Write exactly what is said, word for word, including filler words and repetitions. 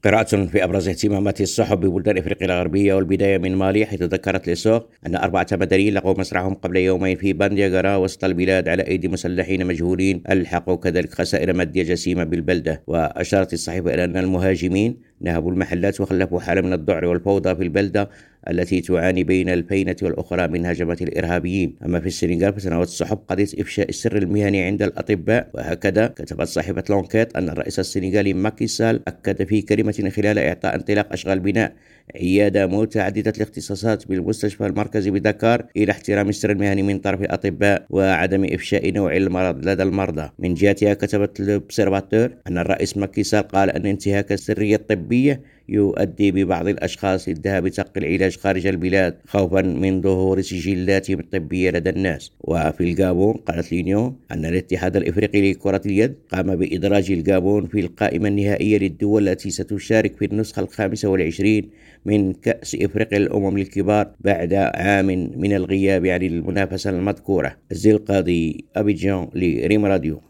قراءة في أبرز اهتمامات الصحف ببلدان إفريقيا الغربية، والبداية من مالي، حيث ذكرت لسوق أن أربعة مدنيين لقوا مصرعهم قبل يومين في باندياغارا وسط البلاد على أيدي مسلحين مجهولين ألحقوا كذلك خسائر مادية جسيمة بالبلدة. وأشارت الصحيفة إلى أن المهاجمين نهبوا المحلات وخلفوا حالة من الذعر والفوضى في البلدة التي تعاني بين الفينة والأخرى من هجمات الإرهابيين. أما في السنغال فتناولت الصحف قضية إفشاء السر المهني عند الأطباء، وهكذا كتبت صحيفة لونكيت أن الرئيس السنغالي ماكي سال أكد في كلمة خلال إعطاء انطلاق أشغال بناء عيادة متعددة الاختصاصات بالمستشفى المركزي بدكار إلى احترام السر المهني من طرف الأطباء وعدم إفشاء نوع المرض لدى المرضى. من جهتها كتبت لوبسيرفاتور أن الرئيس ماكي سال قال أن انتهاك السرية الطبية يؤدي ببعض الأشخاص للذهاب لتلقي العلاج خارج البلاد خوفا من ظهور سجلاتهم الطبية لدى الناس. وفي الجابون قالت لينيو أن الاتحاد الإفريقي لكرة اليد قام بإدراج الجابون في القائمة النهائية للدول التي ستشارك في النسخة الخامسة والعشرين من كأس إفريقيا للأمم الكبار بعد عام من الغياب عن المنافسة المذكورة. الزلقاضي، أبيجان، لريم راديو.